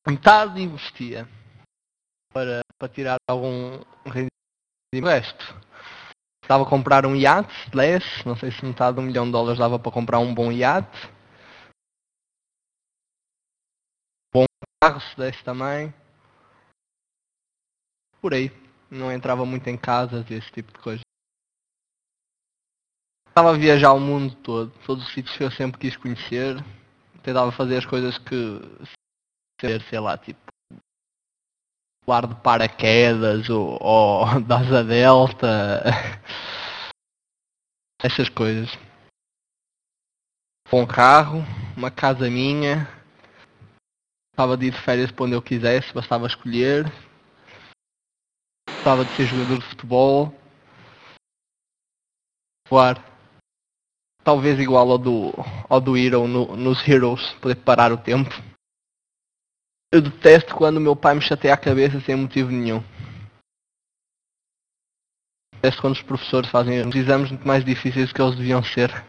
Metade investia para tirar algum rendimento. O resto estava a comprar um iate, não sei se metade de $1 milhão dava para comprar um bom iate. Bom carro, se desse também. Por aí. Não entrava muito em casas e esse tipo de coisa. Estava a viajar o mundo todo. Todos os sítios que eu sempre quis conhecer. Tentava fazer as coisas que... sei lá, tipo... pular de paraquedas ou da asa delta. Essas coisas. Um carro, uma casa minha. Gostava de ir de férias para onde eu quisesse, bastava escolher. Gostava de ser jogador de futebol. Voar. Talvez igual ao do Hero nos Heroes, poder parar o tempo. Eu detesto quando o meu pai me chateia a cabeça sem motivo nenhum. Detesto quando os professores fazem os exames muito mais difíceis do que eles deviam ser.